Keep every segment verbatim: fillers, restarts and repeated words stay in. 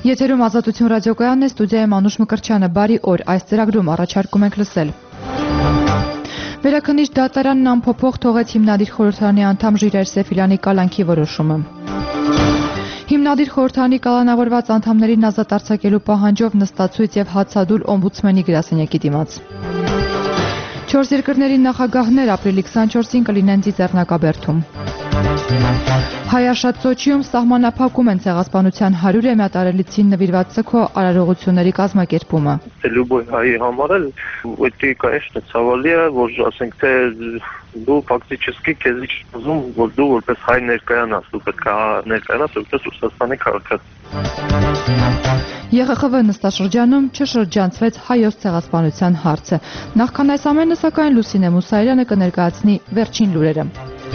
Եթերում Ազատություն ռադիոկայանն է, ստուդիայում Անուշ Մկրտչյանը, բարի օր, այս ծրագրում առաջարկում ենք լսել։ Վերաքննիչ դատարանն անփոփոխ թողեց հիմնադիր խորհրդարանի անդամ Ժիրայր Սեֆիլյանի կալանքի որոշումը։ Հիմնադիր խորհրդարանի կալանավորված անդամներին ազատ արձակելու պահանջով նստացույց եւ հացադուլ օմբուդսմենի գրասենյակի դիմաց։ Չորս երկրների նախագահներ ապրիլի քսանչորսին կլինեն Ծիծեռնակաբերդում։ Հայաշատ Սոչիում սահմանափակում են ցեղասպանության հարյուրամյա տարելիցին նվիրված ցքո արարողությունների կազմակերպումը։ Լյուբոյ հայի համար էլ это, конечно, ցավալի է, որ ասենք թե դու ֆակտически քեզ ուզում, որ դու որպես հայ ներկայանաս, դու պետք է ներկայանաս որպես Ռուսաստանի քաղաքացի։ ԵԽԽՎ նստաշրջանում չշրջանցվեց հայոց ցեղասպանության հարցը։ Նախքան այս ամենը, սակայն Լուսինե Մուսայելյանը կներկայացնի վերջին լուրերը։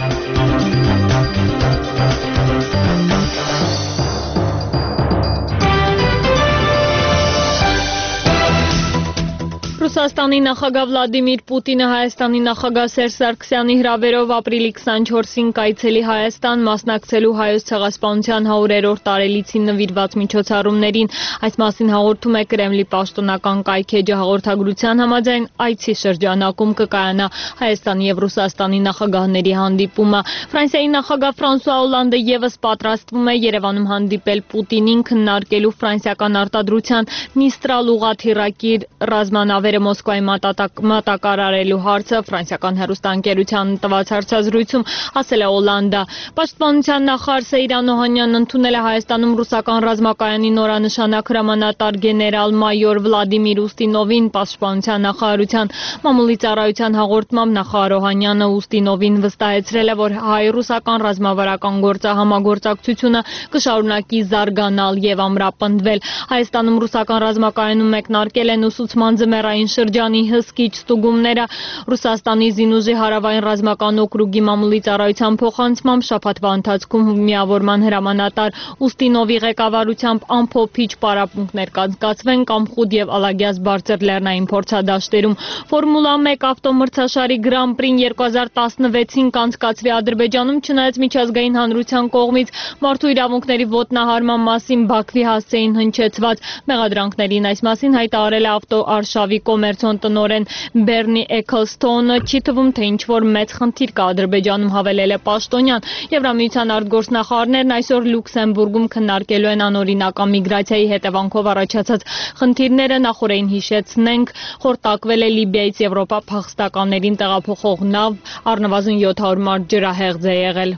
Ռուսաստանի նախագահ Վլադիմիր Պուտինը Հայաստանի նախագահ Սերժ Սարգսյանի հրավերով ապրիլի քսանչորսին կայցելի Հայաստան մասնակցելու հայոց ցեղասպանության հարյուրերորդ տարելիցին նվիրված միջոցառումներին։ Այս մասին հաղորդում է Կրեմլի պաշտոնական կայքէջը։ Հաղորդագրության համաձայն այցի շրջանակում կկայանա Հայաստանի եւ Ռուսաստանի նախագահների հանդիպումը։ Ֆրանսիայի նախագահ Ֆրանսուଆ Օլանդը եւս պատրաստվում է Երևանում հանդիպել Պուտինին քննարկելու ֆրանսիական արտադրության Միստրալ ուղղաթիռակիր ռազմանավերը Մոսկվայի մատակարարելու հարցը ֆրանսիական հեռուստաընկերության տված հարցազրույցում ասել է Օլանդը։ Պաշտպանության նախարար Սեյրան Օհանյանն ընդունել է Հայաստանում ռուսական ռազմակայանի նորանշանակ հրամանատար գեներալ-մայոր Վլադիմիր Ուստինովին։ Պաշտպանության նախարարության մամուլի ծառայության հաղորդմամբ նախարար Օհանյանը Ուստինովին վստահեցրել է, որ հայ-ռուսական ռազմավարական գործահամագործակցությունը կշարունակի զարգանալ եւ ամրապնդվել։ Հայաստանում ռուսական ռազմակայանում մեկնարկել են ուսուցման ձմեռային շրջանի հսկիչ ստուգումները։ Ռուսաստանի Զինուժի հարավային ռազմական օկրուգի մամուլի ծառայության փոխանցմամբ շաբաթվա ընթացքում միավորման հրամանատար Ուստինովի ղեկավարությամբ ամփոփիչ պարապմունքներ կանցկացվեն Կամխուդ եւ Ալագյազ բարձր լեռնային փորձադաշտերում։ Ֆորմուլա մեկ ավտոմրցաշարի Գրան-պրին երկու հազար տասնվեցին կանցկացվի Ադրբեջանում, չնայած միջազգային հանրության կողմից մարդու իրավունքների ոտնահարման մասին Բաքվի հասցեին հնչեցված մեղադրանքներին այս մասին հայտարարել է ավտոարշավի կոմերցիոն տնօրեն Բերնի Էքլստոնը։ Չի թվում, թե ինչ-որ մեծ խնդիր կա Ադրբեջանում, հավելել է պաշտոնյան։ Եվրամիության արտգործնախարարներն այսօր Լյուքսեմբուրգում քննարկելու են անօրինական միգրացիայի հետևանքով առաջացած խնդիրները։ Նախորդին հիշեցնենք, խորտակվել է Լիբիայից Եվրոպա փախստականներին տեղափոխող նավ, առնվազն յոթ հարյուր մարդ ջրահեղձ է եղել։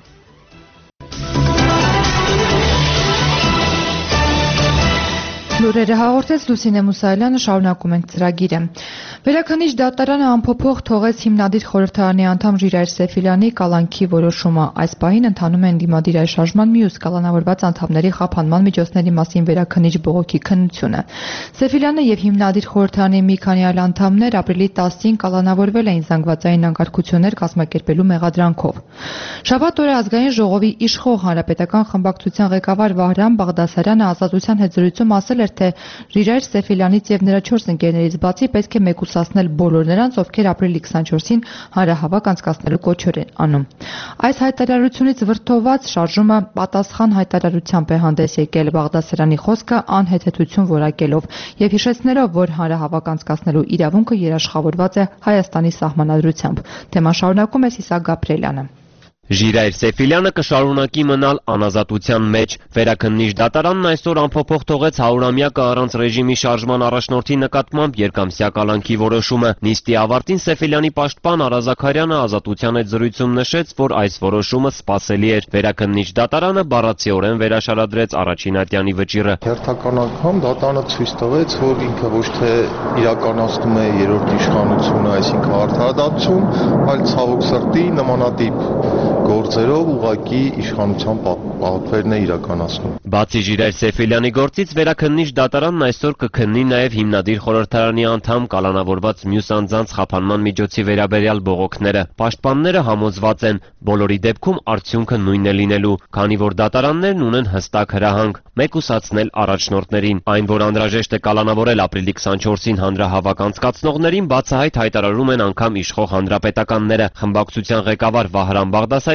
Լուրերը հաղորդեց Լուսինե Մուսայելյանը, շարունակում ենք ծրագիրը։ Վերաքննիչ դատարանը անփոփոխ թողեց հիմնադիր խորհրդարանի անդամ Ժիրայր Սեֆիլյանի կալանքի որոշումը։ Այս պահին ընթանում է ընդդիմադիր այլշարժման մյուս կալանավորված անդամների խափանման միջոցների մասին վերաքննիչ բողոքի քննությունը։ Սեֆիլյանը եւ հիմնադիր խորհրդարանի մի քանի այլ անդամներ ապրիլի տասին կալանավորվել էին զանգվածային անկարգություններ կազմակերպելու մեղադրանքով։ Շաբաթ օրը ազգային ժողովի իշխող հանրապետական խմբակցության ղեկավար Վահրամ Բաղդասարյանը ազատության հետ զրույցում ասել էր, թե Ժիրայր Սեֆիլյանից եւ նրա չորս ընկերներից բացի պետք է մեկուսացնել բոլոր նրանց, ովքեր ապրիլի քսանչորսին հանրահավաք անցկացնելու կոչեր են անում։ Այս հայտարարությունից վրդոված շարժումը պատասխան հայտարարությամբ է հանդես եկել Բաղդասարյանի խոսքը անհեթեթություն որակելով եւ հիշեցնելով, որ հանրահավաք անցկացնելու իրավունքը երաշխավորված է Հայաստանի սահմանադրությամբ։ Թեման շարունակում է Սիսակ Գաբրելյանը։ Ժիրայր Սեֆիլյանը կշարունակի մնալ անազատության մեջ։ Վերաքննիչ դատարանն այսօր անփոփոխ թողեց հարյուրամյակը առանց ռեժիմի շարժման առաջնորդի նկատմամբ երկամսյա կալանքի որոշումը։ Նիստի ավարտին Սեֆիլյանի պաշտպան Արա Զաքարյանը ազատության հետ զրույցում նշեց, որ այս որոշումը սպասելի էր։ Վերաքննիչ դատարանը բառացիորեն վերաշարադրեց առաջին ատյանի վճիռը։ Հերթական անգամ դատարանը ցույց տվեց, որ ինքը ոչ թե իրականացնում է երրորդ իշխանությունը, այսինքն արդարադատություն, այլ ցավոք սրտի նմանատիպ գործերով ուղղակի իշխանության պատվերն է իրականացնում։ Բացի Ժիրայր Սեֆիլյանի գործից վերաքննիչ դատարանն այսօր կքննի նաև հիմնադիր խորհրդարանի անդամ կալանավորված մյուս անձանց խափանման միջոցի վերաբերյալ բողոքները։ Պաշտպանները համոզված են, բոլորի դեպքում արդյունքը նույնն է լինելու, քանի որ դատարաններն ունեն հստակ հրահանգ՝ մեկուսացնել առաջնորդներին։ Այն, որ անհրաժեշտ է կալանավորել ապրիլի քսանչորսին հանրահավաք անցկացնողներին, բացահայտ հայտարարում են անգամ իշխող հանրապետականները։ Խմբակցության ղեկավար Վահրամ Բաղդասարյանը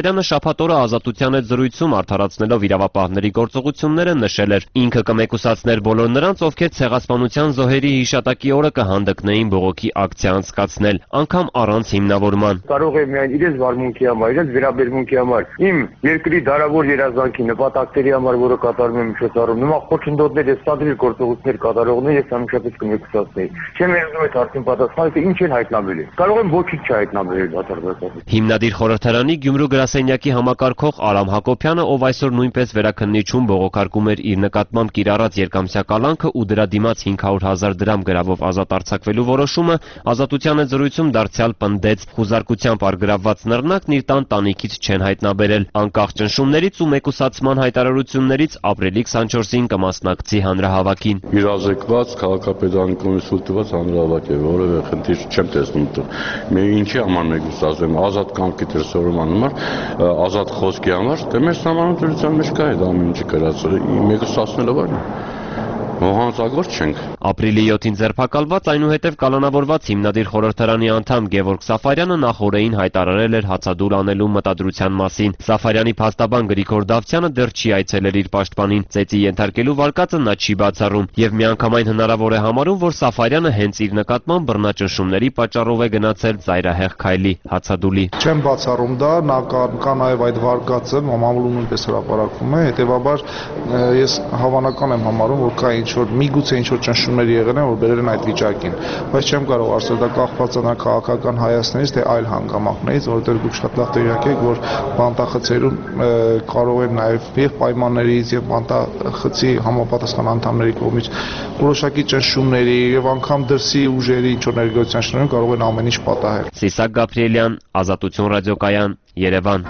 Սաֆարյանը շաբաթ օրը Ազատության հետ զրույցում արդարացնելով իրավապահների գործողությունները նշել էր. ինքը կմեկուսացներ բոլոր նրանց, ովքեր ցեղասպանության զոհերի հիշատակի օրը կհանդգնեին բողոքի ակցիա անցկացնել, անգամ առանց հիմնավորման։ Կարող է միայն իրենց վարմունքի համար, իրենց վերաբերմունքի համար, իմ երկրի դարավոր երազանքի նպատակների համար, որը կատարում եմ միջոցառում, նման խոչընդոտներ եւ սադրիլ գործողություններ կատարողներ ես անմիջապես կմեկուսացնեի։ Չեմ երազում այդ հարցին պատասխանել, թե ինչ են հայտնաբերել։ Կարող եմ ոչինչ չհայտնաբերել դատարկ։ Հիմնադիր խորհրդարանի Գյումրու գրասենյակի համակարգող Արամ Հակոբյանը, ով այսօր նույնպես վերաքննիչում բողոքարկում էր իր նկատմամբ կիրառած երկամսյա կալանքը ու դրա դիմաց հինգ հարյուր հազար դրամ գրավով ազատ արձակվելու որոշումը, Ազատության հետ զրույցում դարձյալ պնդեց, խուզարկությամբ առգրավված նռնակն իր տան տանիքից չեն հայտնաբերել, անկախ ճնշումներից ու մեկուսացման հայտարարություններից ապրիլի քսանչորսին կմասնակցի հանրահավաքին։ Իրազեկված քաղաքապետարանի ստուգված հանրահավաք է, որևէ խնդիր չեմ տեսնում դու։ Մենք ինչի համար մեկուսացում, ազատ կամքի դրսևորման համար, ազատ խոսքի համար, դե մեր համանadrության մեջ կա այդ ամեն ինչը գրած, մեկուսացնելով այն։ Ոհանցագործ չենք։ Ապրիլի յոթին ձերբակալված, այնուհետև կալանավորված հիմնադիր խորհրդարանի անդամ Գևորգ Սաֆարյանը նախօրեին հայտարարել էր հացադուլ անելու մտադրության մասին։ Սաֆարյանի փաստաբան Գրիգոր Դավթյանը դեռ չի այցելել իր պաշտպանին, ծեծի ենթարկելու վարկածը նա չի բացառում եւ միանգամայն հնարավոր է համարում, որ Սաֆարյանը հենց իր նկատմամբ բռնաճնշումների պատճառով է գնացել ծայրահեղ քայլի, հացադուլի։ Չեմ բացառում դա, նա կա նաեւ այդ վարկածը, մամուլում նույնպես հրապարակվում է, հետեւաբար ես հավանական եմ համարում, որ կա ինչ-որ միգուցե ինչ-որ ճնշումներ եղել են, որ բերել են այդ վիճակին, բայց չեմ կարող ասել դա կախված է նա քաղաքական հայացքներից, թե այլ հանգամանքներից, որովհետև դուք շատ լավ տեղյակ եք, որ բանտախցերում կարող են նաև եւ պայմաններից եւ բանտախցի համապատասխան անդամների կողմից որոշակի ճնշումների եւ անգամ դրսի ուժերի ինչ-որ ներգործության շնորհիվ կարող են ամեն ինչ պատահել։ Սիսակ Գաբրիելյան, Ազատություն ռադիոկայան, Երևան։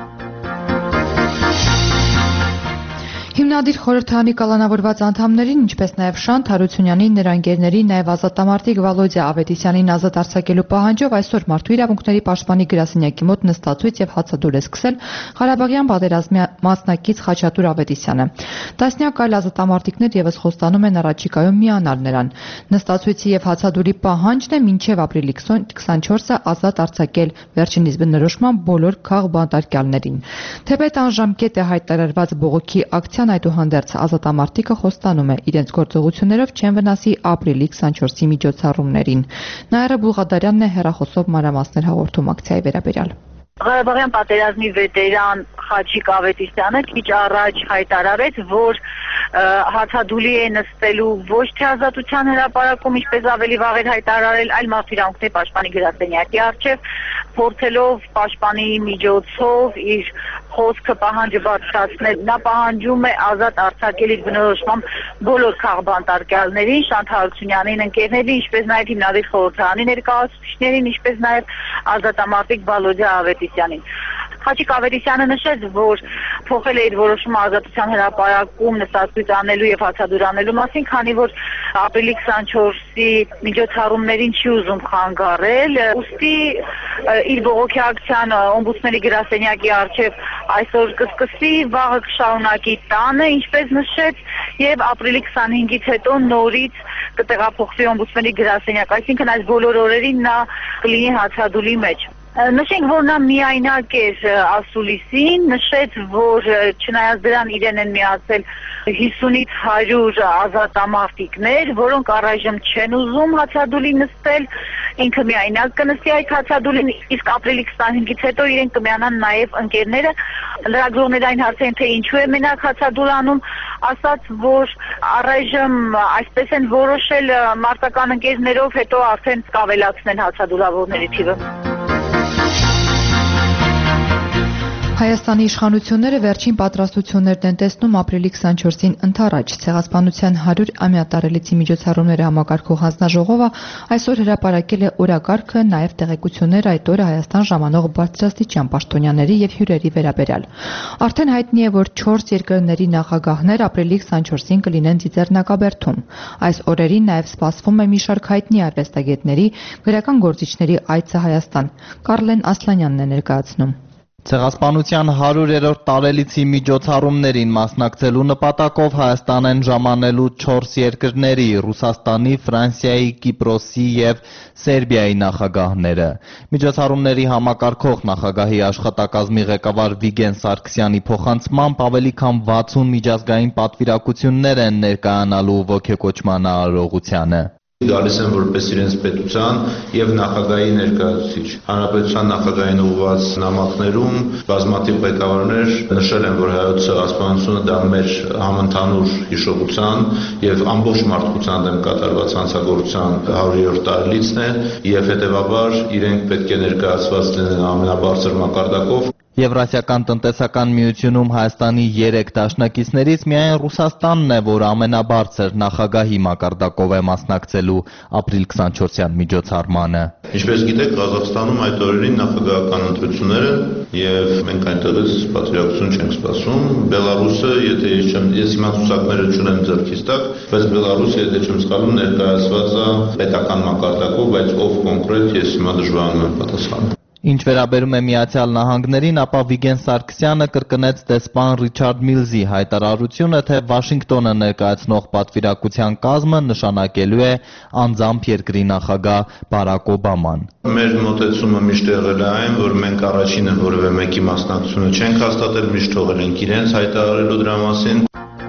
Հիմնադիր խորհրդարանի կալանավորված անդամներին, ինչպես նաև Շանթ Հարությունյանին, նրա ընկերներին, նաև ազատամարտիկ Վալոդիա Ավետիսյանին ազատ արձակելու պահանջով այսօր Մարդու իրավունքների պաշտպանի գրասենյակի մոտ նստածույց եւ հացադուլ է սկսել Ղարաբաղյան պատերազմի մասնակից Խաչատուր Ավետիսյանը։ Տասնյակ այլ ազատամարտիկներ եւս խոստանում են առաջիկայում միանալ նրան։ Նստածույցի եւ հացադուլի պահանջն է մինչեւ ապրիլի քսանչորսը ազատ արձակել վերջինիս բնորոշման բոլոր քաղբանտարկյալներին։ Թեպետ անժամկետ է հայտարարված բողոքի ակցիան, այդուհանդերձ ազատամարտիկը խոստանում է իրենց գործողություններով չեն վնասի ապրիլի քսանչորսի միջոցառումներին։ Նաիրա Բուղադարյանն է հեռախոսով մանրամասներ հաղորդում ակցիայի վերաբերյալ։ Ղարաբաղյան պատերազմի վետերան Խաչիկ Ավետիսյանը քիչ առաջ հայտարարեց, որ հացադուլի է նստելու ոչ թե Ազատության հրապարակում, ինչպես ավելի վաղ էր հայտարարել, այլ Մարդու իրավունքների պաշտպանի գրասենյակի առջև, փորձելով պաշտպանի միջոցով իր խոսքը պահանջը բարձրացնել։ Նա պահանջում է ազատ արձակել իր բնորոշմամբ բոլոր քաղբանտարկյալներին, Շանթ Հարությունյանին, ընկերներին, ինչպես նաև հիմնադիր խորհրդարանի ներկայացուցիչներին, ինչպես նաև ազատամարտիկ Վալոդիա Ավետիսյանին։ Խաչիկ Ավետիսյանը նշեց, որ փոխել է իր որոշումը Ազատության հրապարակում նստածույց անելու եւ հացադուլ անելու մասին, քանի որ ապրիլի քսանչորսի միջոցառումներին չի ուզում խանգարել, ուստի իր բողոքի ակցիան օմբուդսմենի գրասենյակի առջև այսօր կսկսի, վաղը կշարունակի տանը, ինչպես նշեց, եւ ապրիլի քսանհինգից հետո նորից կտեղափոխվի օմբուդսմենի գրասենյակ, այսինքն այս բոլոր օրերին նա կլինի հացադուլի մեջ։ Նշենք, որ նա միայնակ էր ասուլիսին, նշեց, որ չնայած դրան իրեն են միացել հիսունից հարյուր ազատամարտիկներ, որոնք առայժմ չեն ուզում հացադուլի նստել, ինքը միայնակ կնստի այդ հացադուլին, իսկ ապրիլի քսանհինգից հետո իրեն կմիանան նաև ընկերները։ Լրագրողները այն հարցեն, թե ինչու է մենակ հացադուլ անում, ասաց, որ առայժմ այսպես են որոշել մարտական ընկերներով, հետո արդեն կավելացնեն հացադուլավորների թիվը։ Հայաստանի իշխանությունները վերջին պատրաստություններն են տեսնում ապրիլի քսանչորսին ընդառաջ ցեղասպանության հարյուր-ամյա տարելիցի միջոցառումները համակարգող հանձնաժողովը այսօր հրապարակել է օրակարգը, նաև տեղեկություններ այդ օրը Հայաստան ժամանող բարձրաստիճան պաշտոնյաների եւ հյուրերի վերաբերյալ։ Արդեն հայտնի է, որ չորս երկրների նախագահներ ապրիլի քսանչորսին կլինեն Ծիծեռնակաբերդում։ Այս օրերին նաև սպասվում է մի շարք հայտնի արվեստագետների, գրական գործիչների այցը Հայաստան։ Կարլեն Ասլանյանն է ներկայացնում։ Ցեղասպանության հարյուրերորդ տարելիցի միջոցառումներին մասնակցելու նպատակով Հայաստան են ժամանելու չորս երկրների՝ Ռուսաստանի, Ֆրանսիայի, Կիպրոսի և Սերբիայի նախագահները։ Միջոցառումների համակարգող նախագահի աշխատակազմի ղեկավար Վիգեն Սարգսյանի փոխանցմամբ ավելի քան վաթսուն միջազգային պատվիրակություններ են ներկայանալու ոգեկոչման արարողությանը։ Գալիս են որպես իրենց պետության և նախագահի ներկայացուցիչ։ Հանրապետության նախագահին ուղղված նամակներում բազմաթիվ ղեկավարներ նշել են, որ հայոց ցեղասպանությունը դա մեր համընդհանուր հիշողության և ամբողջ մարդկության դեմ կատարված հանցագործության հարյուրերորդ տարելիցն է և հետևաբար իրենք պետք է ներկայացված լինեն ամենաբարձր մակարդակով։ Եվրասիական տնտեսական միությունում Հայաստանի երեք դաշնակիցներից միայն Ռուսաստանն է, որ ամենաբարձր նախագահի մակարդակով է մասնակցելու ապրիլ քսանչորսյան միջոցառմանը։ Ինչպես գիտեք, Ղազախստանում այդ օրերին նախագահական ընտրություններ են և մենք այնտեղից պատվիրակություն չենք սպասում։ Բելարուսը, եթե ես հիմա ցուցակները չունեմ ձեռքիս տակ, բայց Բելարուսը, եթե չեմ սխալվում, ներկայացված է պետական մակարդակով, բայց ով կոնկրետ ես հիմա դժվարանում եմ պատասխանել։ Ինչ վերաբերում է Միացյալ Նահանգներին, ապա Վիգեն Սարգսյանը կրկնեց դեսպան Ռիչարդ Միլզի հայտարարությունը, թե Վաշինգտոնը ներկայացնող պատվիրակության կազմը նշանակելու է անձամբ երկրի նախագահ Բարակ Օբաման։ Մեր մոտեցումը միշտ եղել է այն, որ մենք առաջինը որևէ մեկի մասնակցությունը չենք հաստատել, միշտ թողել ենք իրենց հայտարարելու դրա մասին։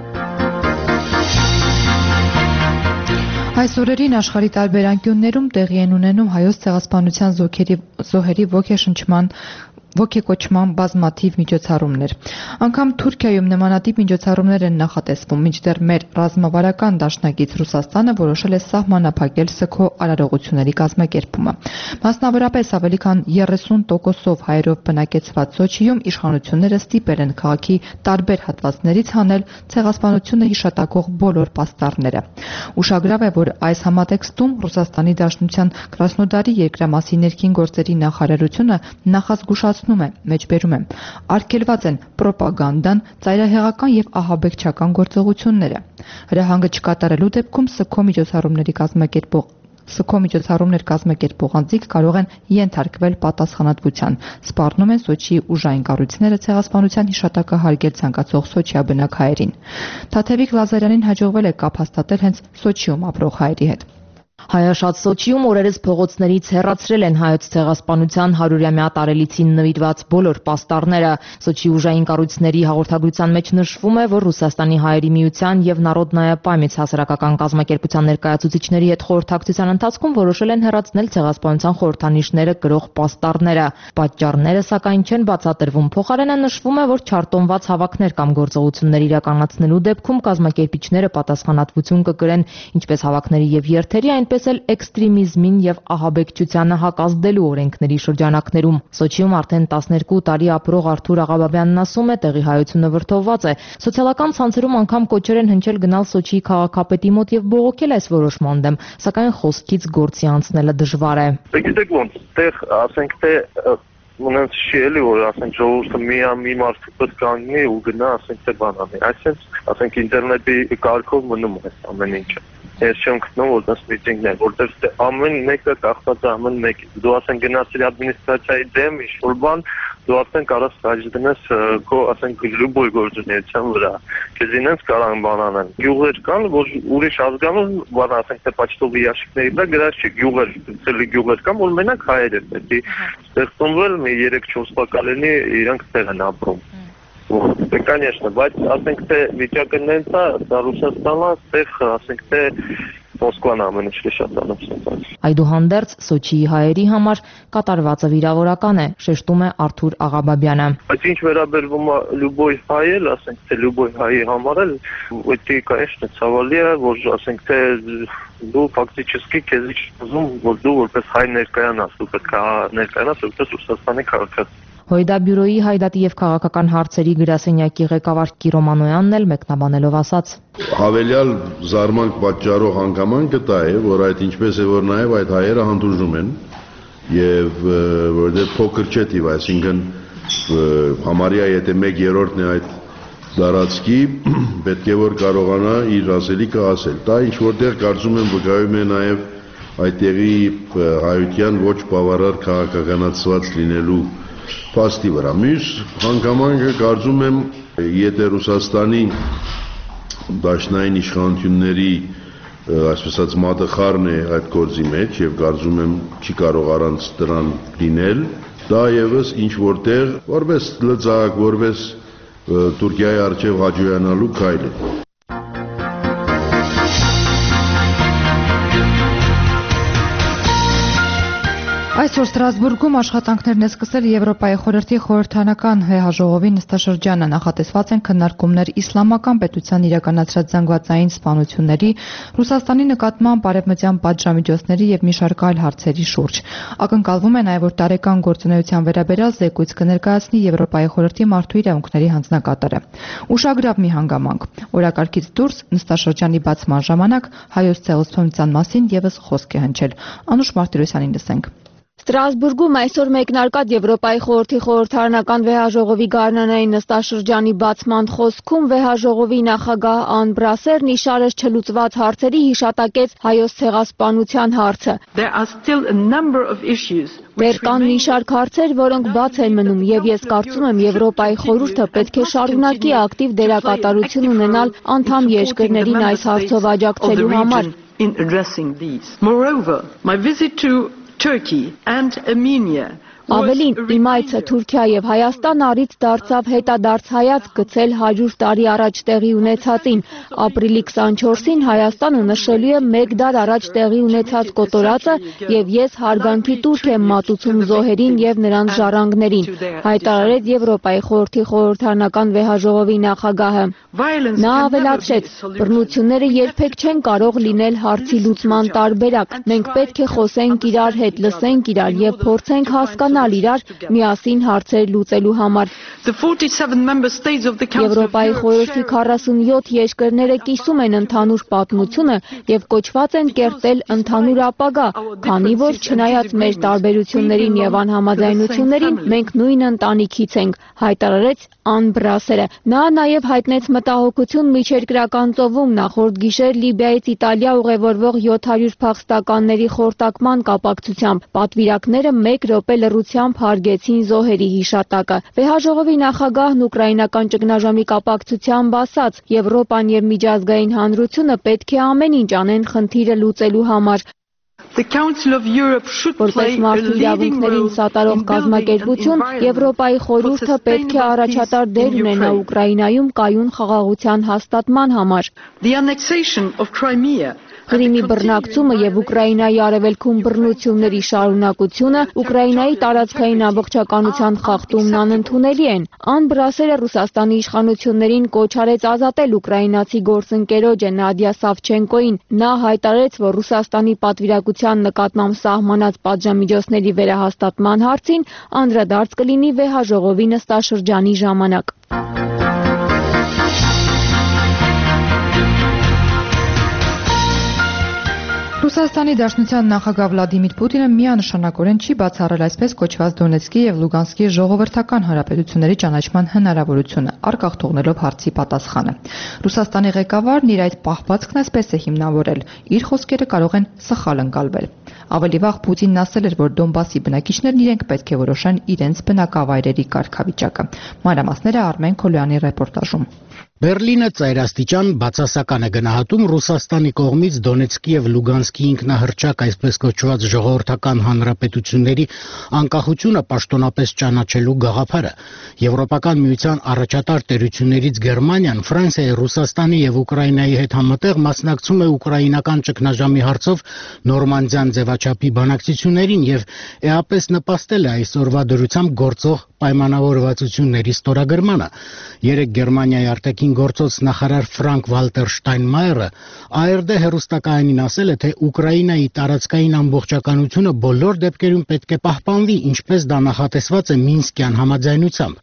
Այս օրերին աշխարհի տարբեր անկյուններում տեղի են ունենում հայոց ցեղասպանության զոհերի ոգեշնչման ոգեկոչման բազմաթիվ միջոցառումներ։ Անգամ Թուրքիայում նմանատիպ միջոցառումներ են նախատեսվում, մինչդեռ մեր ռազմավարական դաշնակից Ռուսաստանը որոշել է սահմանափակել սգո արարողությունների կազմակերպումը։ Մասնավորապես ավելի քան երեսուն տոկոսով հայերով բնակեցված Սոչիում իշխանությունները ստիպել են քաղաքի տարբեր հատվածներից հանել ցեղասպանությունը հիշատակող բոլոր պաստառները։ Ուշագրավ է, որ այս համատեքստում Ռուսաստանի Դաշնության Կրասնոդարի երկրամասի ներքին գործերի նախարարությունը նախազգուշացնում է, մեջբերում է, արգելված են պրոպագանդան, ծայրահեղական և ահաբեկչական գործողությունները։ Հրահանգը չկատարելու դեպքում սգո միջոցառումների կազմակերպող Սգո միջոցառումներ կազմակերպող անձիկ կարող են ենթարկվել պատասխանատվության, սպառնում են Սոչիի ուժային կառույցները ցեղասպանության հիշատակը հարգել ցանկացող սոչիաբնակ հայերին։ Թաթևիկ Լազարյանին հաջողվել է կապ հաստատել հենց Սոչիում ապրող հայերի հետ։ Հայաշատ Սոչիում օրերս փողոցներից հեռացրել են հայոց ցեղասպանության հարյուրամյա տարելիցին նվիրված բոլոր պաստառները։ Սոչի ուժային կառույցների հաղորդագրության մեջ նշվում է, որ Ռուսաստանի հայերի միության և Նարոդնայա պամյաց հասարակական կազմակերպության ներկայացուցիչների հետ խորհրդակցության ընթացքում որոշել են հեռացնել ցեղասպանության խորհրդանիշները կրող պաստառները։ Պատճառները սակայն չեն բացատրվում։ Փոխարենը նշվում է, որ չարտոնված հավաքներ կամ գործողություններ իրականացնելու դեպքում կազմակերպիչները պատասխանատվություն կկրեն ինչպես հավաքների և երթերի, այնպես էլ էքստրեմիզմին և ահաբեկչությանը հակազդելու օրենքների շրջանակներում։ Սոչիում արդեն տասներկու տարի ապրող Արթուր Աղաբաբյանն ասում է, տեղի հայությունը վրդովված է։ Սոցիալական ցանցերում անգամ կոչեր են հնչել գնալ Սոչիի քաղաքապետի մոտ և բողոքել այս որոշման դեմ, սակայն խոսքից գործի անցնելը դժվար է։ Գիտեք ոնց, տեղ ասենք թե ունենց չի էլի, որ ասենք ժողովուրդը միա մի մարդու պես կանգնի ու գնա ասենք թե բան անի։ Այսինքն ասենք ինտերնետի կարգով մնում է ամեն ինչը։ Ես չեմ գտնում որպես միտինգներ, որտեղ ամեն մեկը կախված է ամեն մեկից։ Դու ասենք գնացիր ադմինիստրացիայի դեմ ինչ-որ բան, դու ասենք կարաս քաջ դնես քո ասենք լուբոյ գործունեության վրա։ Քեզ ինձ կարան բան անեն։ Գյուղեր կան, որ ուրիշ ազգանուն բան ասենք թե պաչտովի ящикների վրա գրած չի գյուղեր, ցելի գյուղեր կան, որ մենակ հայեր են, պետք է ստեղծվել մի երեք-չորս բակալենի իրանք տեղ են ապրում։ Конечно, բայց ասենք թե վիճակը նենց է, դա Ռուսաստանը, այդտեղ ասենք թե Մոսկվան ամեն ինչի շատ անապսան։ Այդուհանդերձ Սոչիի հայերի համար կատարվածը վիրավորական է, շեշտում է Արթուր Աղաբաբյանը։ Բայց ինչ վերաբերվում է լուբոյ հայել, ասենք թե լուբոյ հայի համար էլ, դա конечно ցավալի է, որ ասենք թե դու ֆակտически քեզ ուզում, որ դու որպես հայ ներկայանաս, դու պետք է ներկայանաս որպես Ռուսաստանի քաղաքացի։ Հույդա բյուրոյի հայդատի և քաղաքական հարցերի գրասենյակի ղեկավար Կիրո Մանոյանն էլ մեկնաբանելով ասաց. Հավելյալ զարմանք պատճառող հանգամանքը դա է, որ այդ ինչպես է որ նաև այդ հայերը հանդուրժում են եւ որտեղ փոքր չէ տիվ, այսինքն համարյա եթե մեկ երրորդն է այդ դարածքի, պետք է որ կարողանա իր ասելիքը ասել։ Դա ինչ որտեղ կարծում եմ վկայում է նաև այդտեղի հայության ոչ բավարար քաղաքականացված լինելու փաստի վրա։ Մյուս հանգամանքը կարծում եմ, եթե Ռուսաստանի դաշնային իշխանությունների այսպես ասած մատը խառն է այդ գործի մեջ եւ կարծում եմ չի կարող առանց դրան լինել, դա եւս ինչ որտեղ որպես լծակ, որպես Թուրքիայի արչեւ հաջողանալու քայլ է։ Այսօր Ստրասբուրգում աշխատանքներն է սկսել Եվրոպայի խորհրդի խորհրդանական վեհաժողովի նստաշրջանը, նախատեսված են քննարկումներ իսլամական պետության իրականացրած զանգվածային սպանությունների, Ռուսաստանի նկատմամբ արևմտյան պատժամիջոցների եւ մի շարք այլ հարցերի շուրջ։ Ակնկալվում է նաեւ, որ տարեկան գործունեության վերաբերյալ զեկույց կներկայացնի Եվրոպայի խորհրդի մարդու իրավունքների հանձնակատարը։ Ուշագրավ մի հանգամանք։ Օրակարգից դուրս նստաշրջանի բացման ժամանակ հայոց ցեղասպանության մասին եւս խոսք է հնչել։ Անուշ Մարտիրոսյանին լսենք։ Ստրասբուրգում այսօր մեկնարկած Եվրոպայի խորհրդի խորհրդարանական վեհաժողովի գարնանային նստաշրջանի բացման խոսքում վեհաժողովի նախագահ Ան Բրասերն իշարս չլուծված հարցերի հիշատակեց հայոց ցեղասպանության հարցը։ Դեռ կան մի շարք հարցեր, որոնք բաց են մնում, եւ ես կարծում եմ Եվրոպայի խորհուրդը պետք է շարունակի ակտիվ դերակատարություն ունենալ անդամ երկրներին այս հարցով աջակցելու համար։ Turkey and Armenia. Ավելին, իմ այցը Թուրքիա եւ Հայաստան առիթ դարձավ հետադարձ հայացք գցել հարյուր տարի առաջ տեղի ունեցածին։ Ապրիլի քսանչորսին Հայաստանը նշելու է մեկ դար առաջ տեղի ունեցած կոտորածը եւ ես հարգանքի տուրք եմ մատուցում զոհերին եւ նրանց ժառանգներին, հայտարարեց Եվրոպայի խորհրդի խորհրդարանական վեհաժողովի նախագահը։ Նա ավելացրեց, բռնությունները երբեք չեն կարող լինել հարցի լուծման տարբերակ։ Մենք պետք է խոսենք իրար հետ, լսենք իրար եւ փորձենք հասկանալ իրար միասին հարցեր լուծելու համար։ Եվրոպայի խորհրդի քառասունյոթ երկրները կիսում են ընդհանուր պատմությունը եւ կոչված են կերտել ընդհանուր ապագա, քանի որ չնայած մեր տարբերություններին եւ անհամաձայնություններին մենք նույն ընտանիքից ենք, հայտարարեց Ան Բրասերը։ Նա նաեւ հայտնեց մտահոգություն միջերկրական ծովում նախորդ գիշեր Լիբիայից Իտալիա ուղևորվող յոթ հարյուր փախստականների խորտակման կապակցությամբ։ Պատվիրակները մեկ րոպե լռությամբ հարգեցին զոհերի հիշատակը։ Վեհաժողովի նախագահն ուկրաինական ճգնաժամի կապակցությամբ ասաց. Եվրոպան եւ միջազգային հանրությունը պետք է ամեն ինչ անեն խնդիրը լուծելու համար։ Որպես մարդու իրավունքներին սատարող կազմակերպություն, Եվրոպայի խորհուրդը պետք է առաջատար դեր ունենա Ուկրաինայում կայուն խաղաղության հաստատման համար։ Կրիմի բռնակցումը եւ Ուկրաինայի արևելքում բռնությունների շարունակությունը, Ուկրաինայի տարածքային ամբողջականության խախտումն անընդունելի են։ Ան Բրասերը Ռուսաստանի իշխանություններին կոչ արեց ազատել ուկրաինացի գործընկերոջը Նադիա Սավչենկոին։ Նա հայտարարեց, որ Ռուսաստանի պատվիրակության նկատմամբ սահմանած պատժամիջոցների վերահաստատման հարցին անդրադարձ կլինի վեհաժողովի նստաշրջանի ժամանակ։ Ռուսաստանի Դաշնության նախագահ Վլադիմիր Պուտինը միանշանակորեն չի բացառել այսպես կոչված Դոնեցկի եւ Լուգանսկի ժողովրդական հանրապետությունների ճանաչման հնարավորությունը, առկախ թողնելով հարցի պատասխանը։ Ռուսաստանի ղեկավարն իր այդ պահվածքն այսպես է հիմնավորել. իր խոսքերը կարող են սխալ ընկալվել։ Ավելի վաղ Պուտինն ասել էր, որ Դոնբասի բնակիչներն իրենք պետք է որոշեն իրենց բնակավայրերի կարգավիճակը։ Մանրամասները Արմեն Քոլյանի ռեպորտաժում։ Բերլինը ծայրաստիճան բացասական է գնահատում Ռուսաստանի կողմից Դոնեցկի եւ Լուգանսկի ինքնահռչակ այսպես կոչված ժողովրդական հանրապետությունների անկախությունը պաշտոնապես ճանաչելու գաղափարը։ Եվրոպական միության առաջատար տերություններից Գերմանիան Ֆրանսիայի, Ռուսաստանի եւ Ուկրաինայի հետ համատեղ մասնակցում է ուկրաինական ճգնաժամի հարցով նորմանդիան ձևաչափի բանակցություններին եւ էապես նպաստել է այսօրվա դրությամբ գործող պայմանավորվածությունների ստորագրմանը։ Երեք Գերմանիայի արտաքին գործոց նախարար Ֆրանկ Վալտեր Շտայնմայերը A R D հեռուստակայանին ասել է, թե Ուկրաինայի տարածքային ամբողջականությունը բոլոր դեպքերում պետք է պահպանվի, ինչպես դա նախատեսված է Մինսկյան համաձայնությամբ։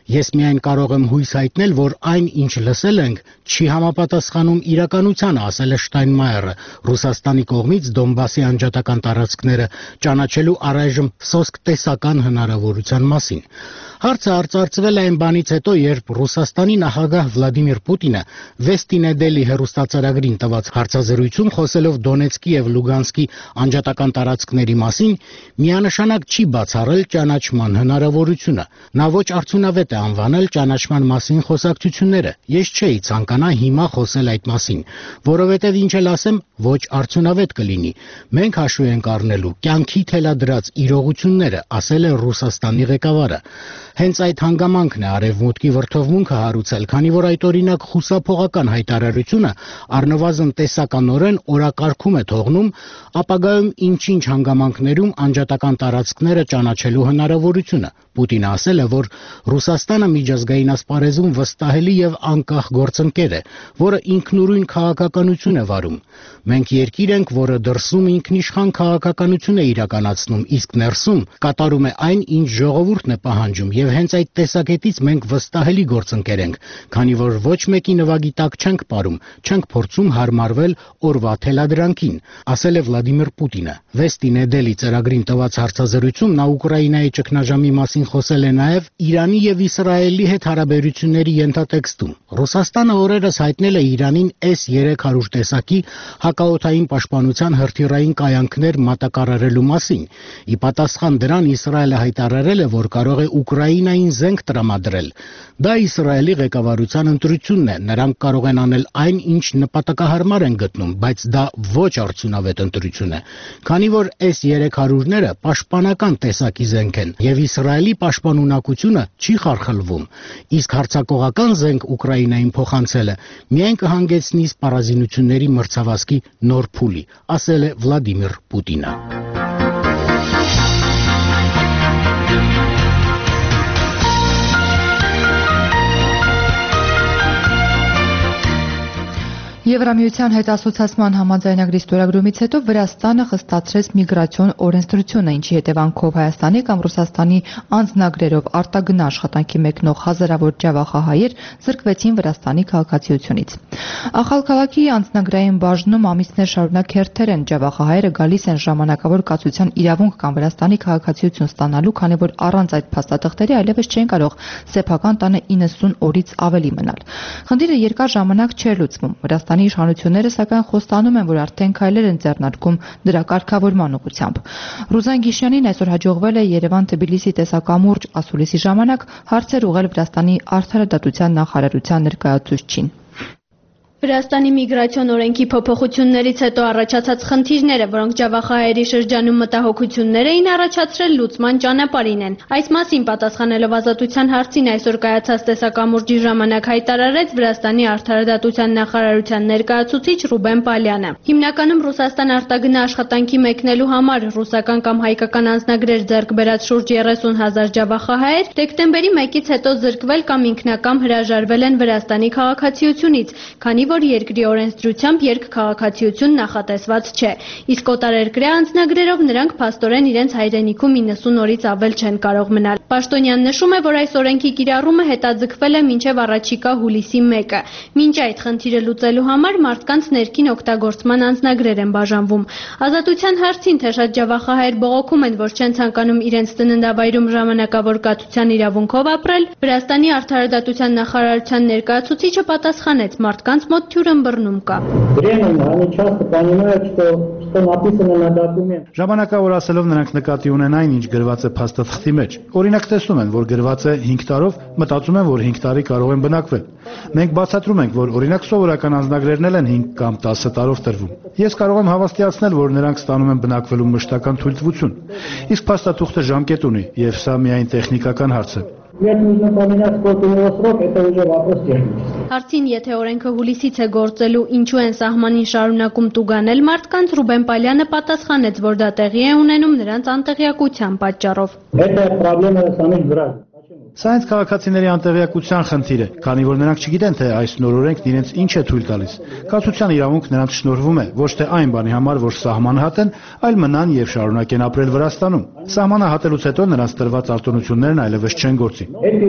Ես միայն կարող եմ հույս հայտնել, որ այն, ինչ լսել ենք, չի համապատասխանում իրականությանը, ասել է Շտայնմայերը, Ռուսաստանի կողմից Դոնբասի անջատական տարածքները ճանաչելու առայժմ սոսկ տեսական հնարավորության մասին։ Հարցը արծարծվել է այն բանից հետո, երբ Ռուսաստանի նախագահ Վլադիմիր Պուտինը Վեստի Նեդելի հեռուստացարագրին տված հարցազրույցում խոսելով Դոնեցկի եւ Լուգանսկի անջատական տարածքների մասին, միանշանակ չի բացառել ճանաչման հնարավորությունը։ Նա ոչ արդյունավետ է անվանել ճանաչման մասին խոսակցությունները։ Ես չէի ցանկանա հիմա խոսել այդ մասին, որովհետեւ ինչ էլ ասեմ, ոչ արդյունավետ կլինի։ Մենք հաշվի ենք առնելու կյանքի թելադրած իրողությունները, ասել է Ռուսաստանի ղեկավարը։ Հենց այդ հանգամանքն է արևմուտքի վրդովմունքը հարուցել, քանի որ այդ օրինակ խուսափողական հայտարարությունը առնվազն տեսականորեն օրակարգում է թողնում ապագայում ինչ-ինչ հանգամանքներում անջատական տարածքները ճանաչելու հնարավորությունը։ Պուտինը ասել է, որ Ռուսաստանը միջազգային ասպարեզում վստահելի եւ անկախ գործընկեր է, որը ինքնուրույն քաղաքականություն է վարում։ Մենք երկիր ենք, որը դրսում ինքնիշխան քաղաքականություն է իրականացնում, իսկ ներսում կատարում է այն, ինչ ժողովուրդն է պահանջում, եւ հենց այդ տեսակետից մենք վստահելի գործընկեր ենք, քանի որ ոչ մեկի նվագի տակ չենք ապրում, չենք փորձում հարմարվել օրվա թելադրանքին, ասել է Վլադիմիր Պուտինը։ Վեստի Նեդելի ծրագրին տված հարցազրույցում նա Ուկրաինայի ճգնաժամի մասին խոսել է նաև Իրանի եւ Իսրայելի հետ հարաբերությունների ենթատեքստում։ Ռուսաստանը օրերս հայտնել է Իրանին էս երեք հարյուր տեսակի հակաօդային պաշտպանության հրթիռային կայանքներ մատակարարելու մասին։ Ի պատասխան դրան Իսրայելը հայտարարել է, որ կարող է Ուկրաինային զենք տրամադրել։ Դա Իսրայելի ղեկավարության ընտրությունն է։ Նրանք կարող են անել այն, ինչ նպատակահարմար են գտնում, բայց դա ոչ արդյունավետ ընտրություն է, քանի որ էս երեք հարյուրները պաշտպանական տեսակի զենք են եւ Իսրայելի պաշտպանունակությունը չի խարխլվում, իսկ հարձակողական զենք Ուկրաինային փոխանցելը միայն կհանգեցնի սպառազինությունների մրցավազքի նոր փուլի, ասել է Վլադիմիր Պուտինը։ Եվրամիության հետ ասոցիացման համաձայնագրի ստորագրումից հետո Վրաստանը խստացրեց միգրացիոն օրենսդրությունը, ինչի հետևանքով Հայաստանի կամ Ռուսաստանի անձնագրերով արտագնա աշխատանքի մեկնող հազարավոր ջավախահայեր զրկվեցին Վրաստանի քաղաքացիությունից։ Ախալքալաքի անձնագրային բաժնում ամիսներ շարունակ հերթեր են ջավախահայերը գալիս են ժամանակավոր կացության իրավունք կամ Վրաստանի քաղաքացիություն ստանալու, քանի որ առանց այդ փաստաթղթերի այլևս չեն կարող սեփական տանը իննսուն օրից ավելի մնալ։ Խնդիրը երկար ժամանակ չէր լուծվում։ Վրաստանի իշխանությունները սակայն խոստանում են, որ արդեն քայլեր են ձեռնարկում դրա կարգավորման ուղղությամբ։ Ռուզան Գիշյանին այսօր հաջողվել է Երևան-Թբիլիսի տեսակամուրջ ասուլիսի ժամանակ հարցեր ուղղել Վրաստանի արդարադատության նախարարության ներկայացուցչին։ Վրաստանի միգրացիոն օրենքի փոփոխություններից հետո առաջացած խնդիրները, որոնք ջավախահայերի շրջանում մտահոգություններ էին առաջացրել, լուծման ճանապարհին են։ Այս մասին պատասխանելով Ազատության հարցին այսօր կայացած տեսակամուրջի ժամանակ հայտարարեց Վրաստանի արդարադատության նախարարության ներկայացուցիչ Ռուբեն Պալյանը։ Հիմնականում Ռուսաստան արտագնա աշխատանքի մեկնելու համար ռուսական կամ հայկական անձնագրեր ձեռք բերած շուրջ երեսուն հազար ջավախահայեր դեկտեմբերի մեկից հետո զրկվել կամ ինքնակամ հրաժարվել են Վրաստանի քաղաքացիությունից, քանի որ երկրի օրենսդրությամբ երկքաղաքացիություն նախատեսված չէ, իսկ օտարերկրյա անձնագրերով նրանք փաստորեն իրենց հայրենիքում իննսուն օրից ավել չեն կարող մնալ։ Պաշտոնյան նշում է, որ այս օրենքի կիրառումը հետաձգվել է մինչև առաջիկա հուլիսի մեկը։ Մինչ այդ խնդիրը լուծելու համար մարդկանց ներքին օգտագործման անձնագրեր են բաժանվում։ Ազատության հարցին, թե շատ ջավախահայեր բողոքում են, որ չեն ցանկանում իրենց ծննդավայրում ժամանակավոր կացության իրավունքով ապրել, Վրաստանի արդարադատության նախարարության ներկայացուցիչը պատասխանեց, մարդկանց մոտ թյուր ըմբռնում կա։ Ժամանակավոր ասելով նրանք նկատի ունեն այն, ինչ գրված է փաստաթղթի մեջ։ Օրինակ տեսնում են, որ գրված է հինգ տարով, մտածում են, որ հինգ տարի կարող են բնակվել։ Մենք բացատրում ենք, որ օրինակ սովորական անձնագրերն էլ են հինգ կամ տասը տարով տրվում։ Ես կարող եմ հավաստիացնել, որ նրանք ստանում են բնակվելու մշտական թույլտվություն։ Իսկ փաստաթուղթը ժամկետ ունի, եւ սա միայն տեխնիկական հարց է։ Հարցին, եթե օրենքը հուլիսից է գործելու, ինչու են սահմանին շարունակում տուգանել մարդկանց, Ռուբեն Պալյանը պատասխանեց, որ դա տեղի է ունենում նրանց անտեղյակության պատճառով։ Սա հենց քաղաքացիների անտեղյակության խնդիր է, քանի որ նրանք չգիտեն, թե այս նոր օրենքն իրենց ինչ է թույլ տալիս։ Կացության իրավունք նրանց շնորհվում է ոչ թե այն բանի համար, որ սահման հատեն, այլ մնան եւ շարունակեն ապրել Վրաստանում։ Սահմանը հատելուց հետո նրանց տրված արտոնություններն այլևս չեն գործի։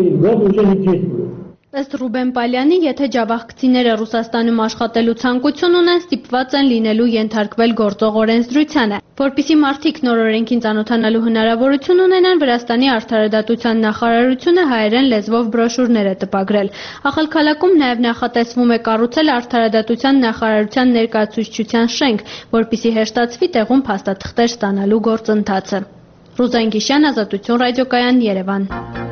Ըստ Ռուբեն Պալյանի, եթե ջավախքցիները Ռուսաստանում աշխատելու ցանկություն ունեն, ստիպված են լինելու ենթարկվել գործող օրենսդրությանը, որպեսզի մարդիկ նոր օրենքին ծանոթանալու հնարավորություն ունենան, Վրաստանի արդարադատության նախարարությունը հայերեն լեզվով բրոշուրներ է տպագրել։ Ախալքալաքում նաև նախատեսվում է կառուցել արդարադատության նախարարության ներկայացուցչության շենք, որպեսզի հեշտացվի տեղում փաստաթղթեր ստանալու գործընթացը։ Ռուզան Գիշյան, Ազատություն ռադիոկայան, Երևան։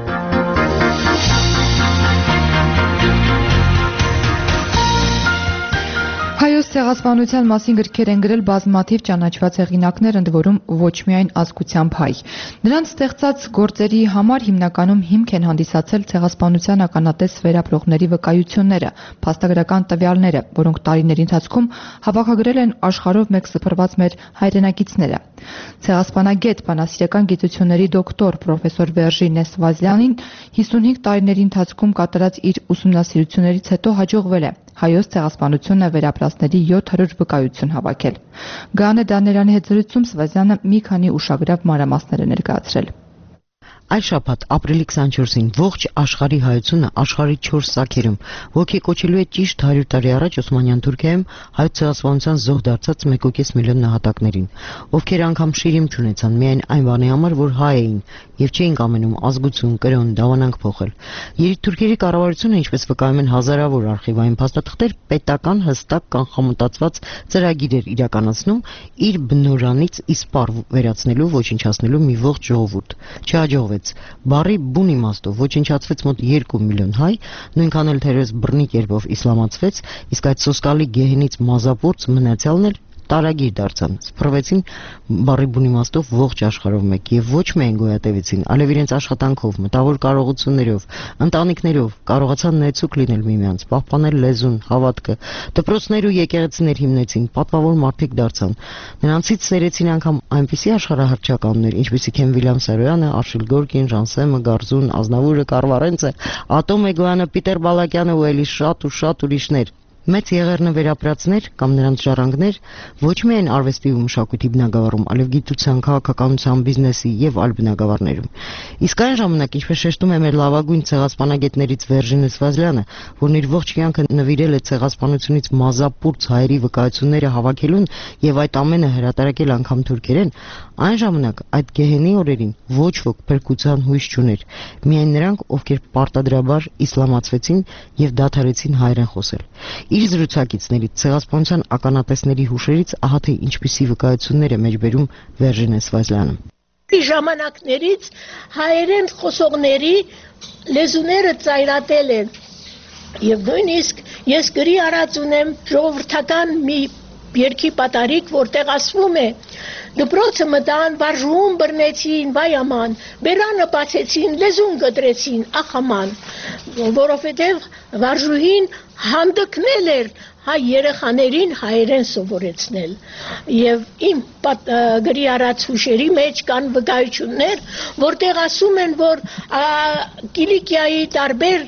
Հայոց ցեղասպանության մասին գրքեր են գրել բազմաթիվ ճանաչված հեղինակներ, ընդ որում ոչ միայն ազգությամբ հայ։ Նրանց ստեղծած գործերի համար հիմնականում հիմք են հանդիսացել ցեղասպանության ականատես վերապրողների վկայությունները, փաստագրական տվյալները, որոնք տարիների ընթացքում հավաքագրել են աշխարհով մեկ սփռված մեր հայրենակիցները։ Ցեղասպանագետ, բանասիրական գիտությունների դոկտոր պրոֆեսոր Բերժի Նեսվազյանին հիսունհինգ տարիների ընթացքում կատարած իր ուսումնասիրություններից հետո հաջողվել է հայոց ցեղասպանությունը վերապրածների յոթ հարյուր վկայություն հավաքել։ Գանե Դանելյանի հետ զրույցում Սվազյանը մի քանի ուշագրավ մանրամասներ է ներկայացրել։ Այս շաբաթ ապրիլի քսանչորսին ողջ աշխարհի հայությունը աշխարհի չորս սարքերում ոգեկոչելու է ճիշտ հարյուր տարի առաջ Օսմանյան Թուրքիայում հայոց ցեղասպանության զոհ դարձած մեկ կես միլիոն նահատակներին, ովքեր անգամ շիրիմ չունեցան միայն այն բանի համար, որ հայ էին եւ չէին կամենում ազգություն, կրոն, դավանանք փոխել։ Երիտթուրքերի կառավարությունը, ինչպես վկայում են հազարավոր արխիվային փաստաթղթեր, պետական հստակ կանխամտածված ծրագիր էր իրականացնում իր բնորանից իսպառ վերացնելու, ոչնչացնելու մի ողջ ժողովուրդ։ Չհաջողվեց։ Բառի բուն իմաստով ոչնչացվեց մոտ երկու միլիոն հայ, նույնքան էլ թերևս բռնի կերպով իսլամացվեց, իսկ այդ սոսկալի գեհենից մազապուրծ մնացյալն էլ տարագիր դարձան, սփռվեցին բառի բուն իմաստով ողջ աշխարհով մեկ եւ ոչ միայն գոյատևեցին, այլև իրենց աշխատանքով, մտավոր կարողություններով, ընտանիքներով կարողացան նեցուկ լինել միմյանց, պահպանել լեզուն, հավատքը, դպրոցներ ու եկեղեցիներ հիմնեցին, պատվավոր մարդիկ դարձան։ Նրանցից սերեցին անգամ այնպիսի աշխարհահռչականներ, ինչպիսիք են Վիլյամ Սարոյանը, Արշիլ Գորկին, Ժանսեմը, Գարզուն, Ազնավուրը, Կարվարենցը, Ատոմ Էգոյանը, Պիտեր Բալակյանը ու էլի շատ ու շատ ուրիշներ։ Մեծ եղերնը վերապրածներ կամ նրանց ժառանգներ ոչ միայն արվեստի ու մշակույթի բնագավառում, այլև գիտության, քաղաքականության, բիզնեսի եւ այլ բնագավառներում։ Իսկ այն ժամանակ, ինչպես շեշտում է մեր լավագույն ցեղասպանագետներից Վերժի Նեսվազյանը, որն իր ողջ կյանքը նվիրել է ցեղասպանությունից մազապուրծ հայերի վկայությունները հավաքելուն եւ այդ ամենը հրատարակել անգամ թուրքերեն, այն ժամանակ այդ գեհենի օրերին ոչ ոք փրկության հույս չուներ։ Միայն նրանք, ովքեր պարտադրաբար իսլամացվեցին եւ դադարեցին հայերեն խոսել։ Իր զրուցակիցներից ցեղասպանության ականատեսների հուշերից ահա թե ինչպիսի վկայություններ է մեջբերում Վերժի Նեսվազյանը։ Ժամանակներից հայերեն խոսողների լեզուները ծայրատել են եւ նույնիսկ ես գրի արած ունեմ ժողովրդական մի երկի պատարիկ, որտեղ ասվում է դպրոցը մտան, վարժում բռնեցին, վայ աման, բերանը բացեցին, լեզուն գտրեցին, ախ աման, որովհետև վարժուհին հանդգնել էր հայ երեխաներին հայերեն սովորեցնել եւ իմ գրի արած հուշերի մեջ կան վկայություններ, որտեղ ասում են, որ Կիլիկիայի տարբեր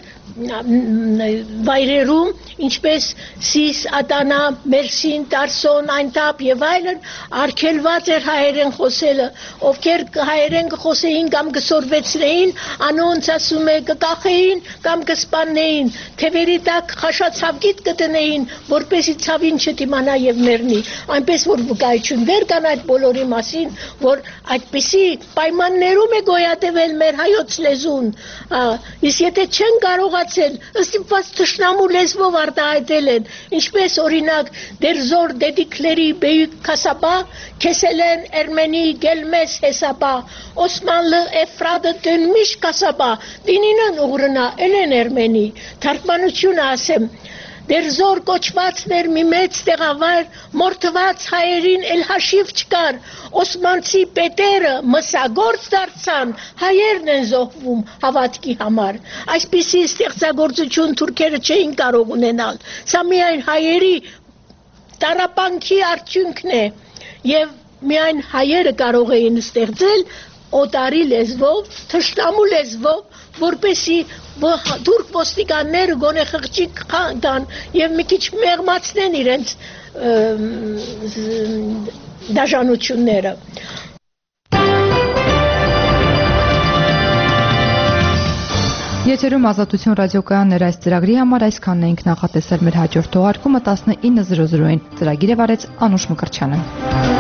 վայրերում, ինչպես Սիս, Ադանա, Մերսին, Տարսոն, Այնտապ եւ այլն, արգելված էր հայերեն խոսելը, ովքեր հայերեն կխոսեին կամ կսորվեցնեին, անոնց ասում է կկախեին կամ կսպաննեին, թևերի տակ խաշացավգիտ կտնեին, որպեսի ցավին չդիմանա եւ մեռնի, այնպես որ վկայություններ կան այդ բոլորի մասին, որ այդպիսի պայմաններում է գոյատևել մեր հայոց լեզուն, իսկ եթե չեն կարող ստիպված թշնամու լեզվով արտահայտել են, ինչպես օրինակ դերզոր դեդիկլերի բեյük քասաբա, քեսելեն էրմենի գելմես հեսաբա, Օսմանլը էֆրադը դնմիշ կասաբա, դինինն ուղրնա էլեն էրմենի, թարգմանությունը ասեմ, դերզոր կոչվածներ մի մեծ տեղավայր, մորթված հայերին էլ հաշիվ չկար, Օսմանցի պետերը մսագործ դարձան, հայերն են զոհվում հավատքի համար, այսպիսի ստեղծագործություն թուրքերը չէին կարող ունենալ, սա միայն հայերի տառապանքի արդյունքն է և միայն հայերը կարող էին ստեղծել օտարի լեզվով, թշնամու լեզվով, որպեսի թուրք ոստիկանները գոնե խղճի կան եւ մի քիչ մեղմացնեն իրենց դաշնությունները։ Եթերում Ազատություն ռադիոկայաններ այս ծրագրի համար այսքանն էինք նախատեսել մեր հաջորդ թողարկումը տասնինը զրո զրոին։ Ծրագիրը վարեց Անուշ Մկրտչյանը։